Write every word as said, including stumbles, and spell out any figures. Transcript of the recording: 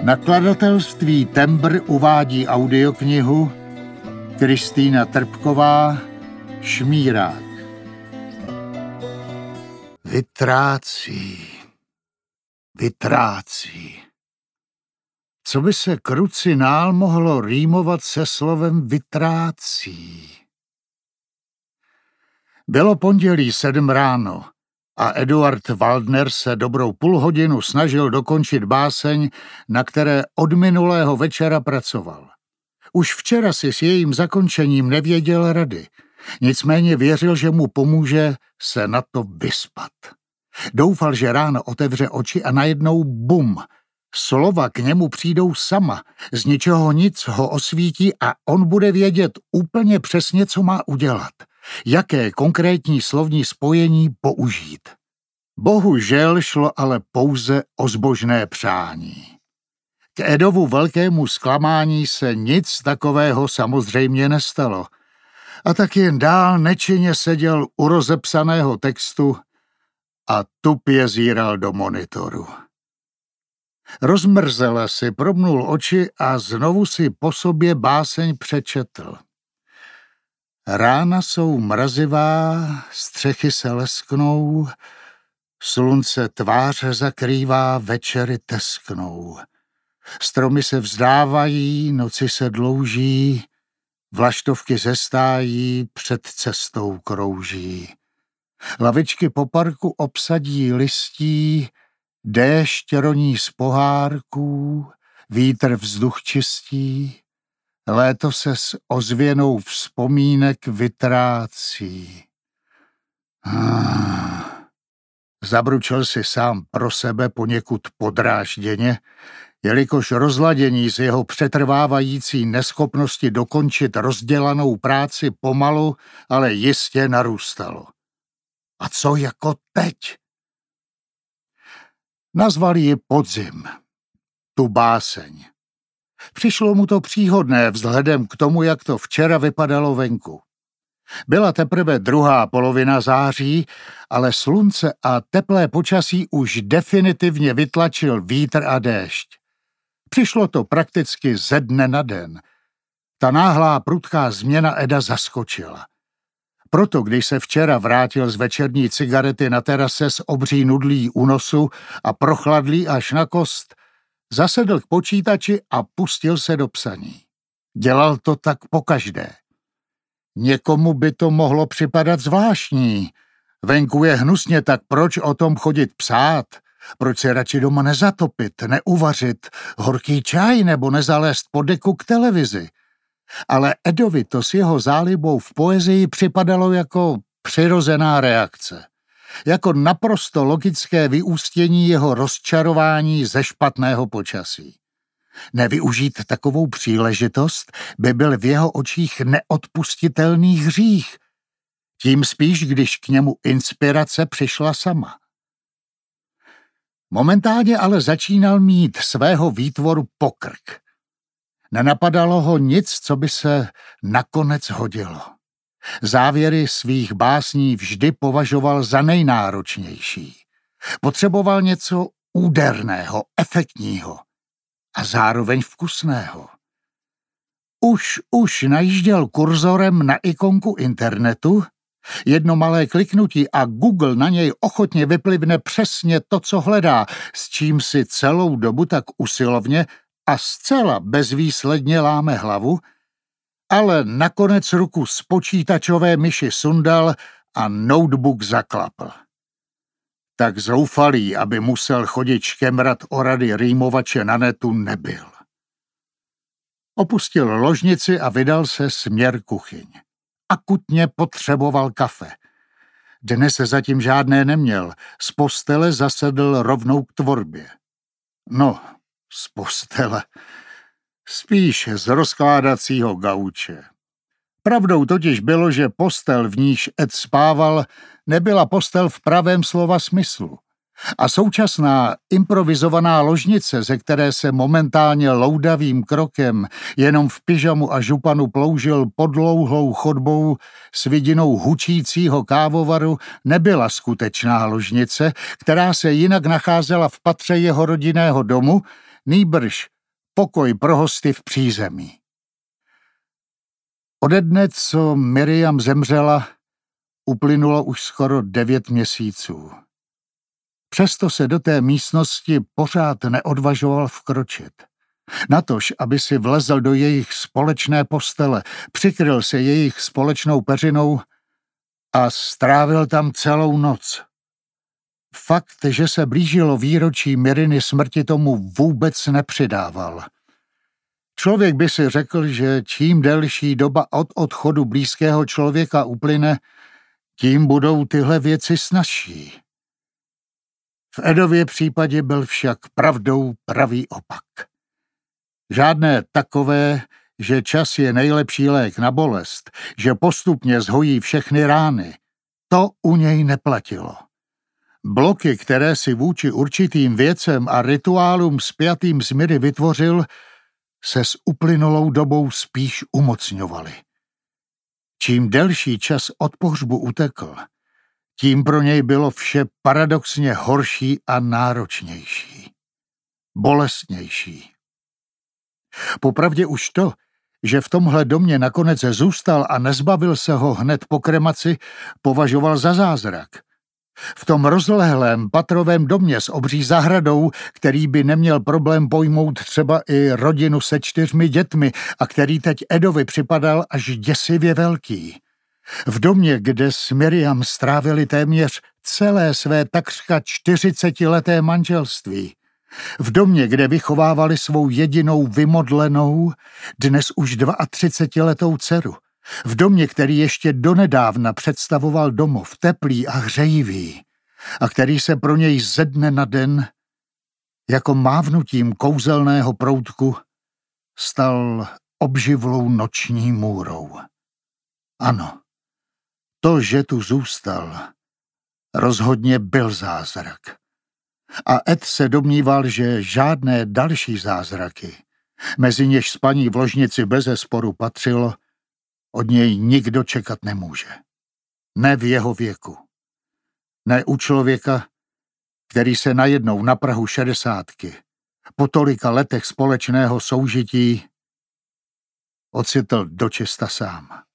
Nakladatelství Tembr uvádí audioknihu Kristýna Trpková Šmírák. Vytrácí, vytrácí. Co by se krucinál mohlo rýmovat se slovem vytrácí? Bylo pondělí sedm ráno a Eduard Waldner se dobrou půl hodinu snažil dokončit báseň, na které od minulého večera pracoval. Už včera si s jejím zakončením nevěděl rady, nicméně věřil, že mu pomůže se na to vyspat. Doufal, že ráno otevře oči a najednou bum, slova k němu přijdou sama, z ničeho nic ho osvítí a on bude vědět úplně přesně, co má udělat, jaké konkrétní slovní spojení použít. Bohužel šlo ale pouze o zbožné přání. K Edovu velkému zklamání se nic takového samozřejmě nestalo a tak jen dál nečinně seděl u rozepsaného textu a tupě zíral do monitoru. Rozmrzele si probnul oči a znovu si po sobě báseň přečetl. Rána jsou mrazivá, střechy se lesknou, slunce tváře zakrývá, večery tesknou. Stromy se vzdávají, noci se dlouží, vlaštovky ze stájí, před cestou krouží. Lavičky po parku obsadí listí, déšť roní z pohárků, vítr vzduch čistí, léto se s ozvěnou vzpomínek vytrácí. Ah. Zabručel si sám pro sebe poněkud podrážděně, jelikož rozladění z jeho přetrvávající neschopnosti dokončit rozdělanou práci pomalu, ale jistě narůstalo. A co jako teď? Nazval ji Podzim, tu báseň. Přišlo mu to příhodné vzhledem k tomu, jak to včera vypadalo venku. Byla teprve druhá polovina září, ale slunce a teplé počasí už definitivně vytlačil vítr a déšť. Přišlo to prakticky ze dne na den. Ta náhlá prudká změna Eda zaskočila. Proto, když se včera vrátil z večerní cigarety na terase s obří nudlí u nosu a prochladlý až na kost, zasedl k počítači a pustil se do psaní. Dělal to tak pokaždé. Někomu by to mohlo připadat zvláštní. Venku je hnusně, tak proč o tom chodit psát? Proč se radši doma nezatopit, neuvařit horký čaj nebo nezalézt po deku k televizi? Ale Edovi to s jeho zálibou v poezii připadalo jako přirozená reakce. Jako naprosto logické vyústění jeho rozčarování ze špatného počasí. Nevyužít takovou příležitost by byl v jeho očích neodpustitelný hřích. Tím spíš, když k němu inspirace přišla sama. Momentálně ale začínal mít svého výtvoru pokrk. Nenapadalo ho nic, co by se nakonec hodilo. Závěry svých básní vždy považoval za nejnáročnější. Potřeboval něco úderného, efektního a zároveň vkusného. Už, už najížděl kurzorem na ikonku internetu, jedno malé kliknutí a Google na něj ochotně vyplivne přesně to, co hledá, s čím si celou dobu tak usilovně a zcela bezvýsledně láme hlavu, ale nakonec ruku z počítačové myši sundal a notebook zaklapl. Tak zoufalý, aby musel chodit škemrat o rady rýmovače na netu, nebyl. Opustil ložnici a vydal se směr kuchyň. Akutně potřeboval kafe. Dnes se zatím žádné neměl, z postele zasedl rovnou k tvorbě. No, z postele. Spíš z rozkládacího gauče. Pravdou totiž bylo, že postel, v níž Ed spával, nebyla postel v pravém slova smyslu. A současná improvizovaná ložnice, ze které se momentálně loudavým krokem jenom v pyžamu a županu ploužil podlouhlou chodbou s vidinou hučícího kávovaru, nebyla skutečná ložnice, která se jinak nacházela v patře jeho rodinného domu, nýbrž pokoj pro hosty v přízemí. Ode dne, co Miriam zemřela, uplynulo už skoro devět měsíců. Přesto se do té místnosti pořád neodvažoval vkročit. Natož, aby si vlezl do jejich společné postele, přikryl se jejich společnou peřinou a strávil tam celou noc. Fakt, že se blížilo výročí Miriny smrti, tomu vůbec nepřidával. Člověk by si řekl, že čím delší doba od odchodu blízkého člověka uplyne, tím budou tyhle věci snazší. V Edově případě byl však pravdou pravý opak. Žádné takové, že čas je nejlepší lék na bolest, že postupně zhojí všechny rány, to u něj neplatilo. Bloky, které si vůči určitým věcem a rituálům spjatým s Miry vytvořil, se s uplynulou dobou spíš umocňovaly. Čím delší čas od pohřbu utekl, tím pro něj bylo vše paradoxně horší a náročnější. Bolestnější. Popravdě už to, že v tomhle domě nakonec zůstal a nezbavil se ho hned po kremaci, považoval za zázrak. V tom rozlehlém patrovém domě s obří zahradou, který by neměl problém pojmout třeba i rodinu se čtyřmi dětmi a který teď Edovi připadal až děsivě velký. V domě, kde s Miriam strávili téměř celé své takřka čtyřicetileté manželství. V domě, kde vychovávali svou jedinou vymodlenou, dnes už třicetiletou dceru. V domě, který ještě donedávna představoval domov teplý a hřejivý a který se pro něj ze dne na den, jako mávnutím kouzelného proutku, stal obživlou noční můrou. Ano, to, že tu zůstal, rozhodně byl zázrak. A Ed se domníval, že žádné další zázraky, mezi něž spaní v ložnici bezesporu patřilo, od něj nikdo čekat nemůže. Ne v jeho věku. Ne u člověka, který se najednou na prahu šedesátky, po tolika letech společného soužití, ocitl dočista sám.